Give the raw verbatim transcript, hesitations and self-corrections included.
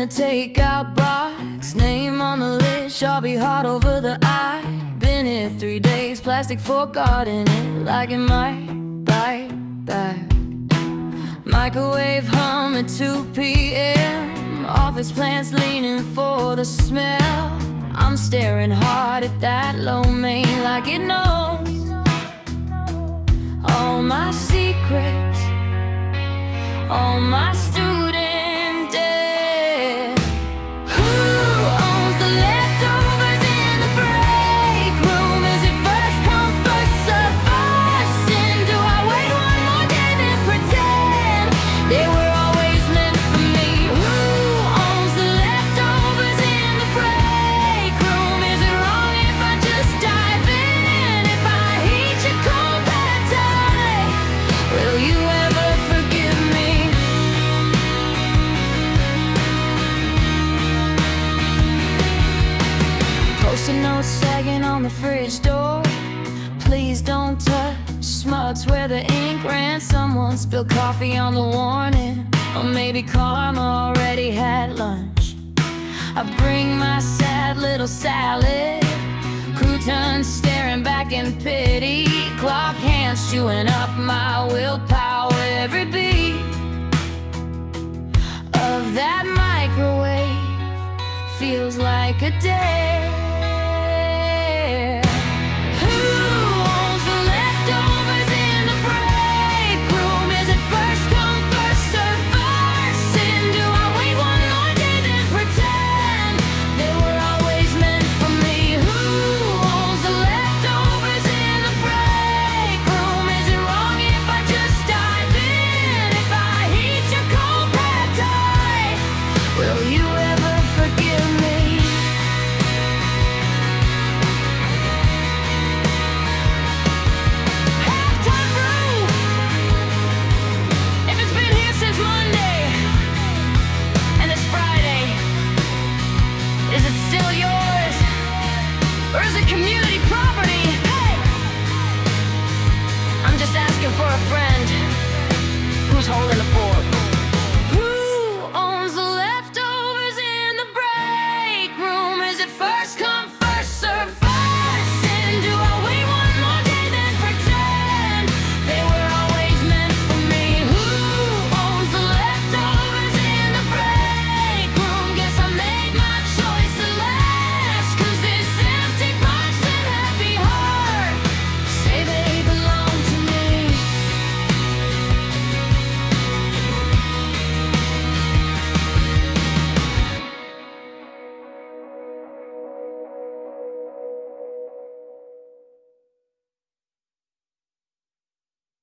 a takeout box, name on the list, Sharpie hard over the I. Been here three days, plastic fork caught in it, like it might bite back. Microwave hum at two P M Office plants leaning for the smell. I'm staring hard at that lo mein like it knows all my secrets, all my student debt. Who owns the leftovers in the break room? Is it first come, first serve, first sin? Do I wait one more day then pretend they were always meant for me? Who owns the leftovers in the break room? Is it wrong if I just dive in? If I heat your cold bad tie, will you ever forgive me? Post-it notes sagging on the fridge door. Please don't touch. Smuts where the ink ran. Someone spilled coffee on the warning, or maybe Karma already had lunch. I bring my sad little salad, croutons staring back in pity, clock hands chewing up my willpower. Every beat of that microwave feels like a dare. Who owns the leftovers in the break room? Is it first come, first serve, first sin? Do I wait one more day then pretend they were always meant for me? Who owns the leftovers in the break room? Is it wrong if I just dive in? If I heat your cold pad thai, will you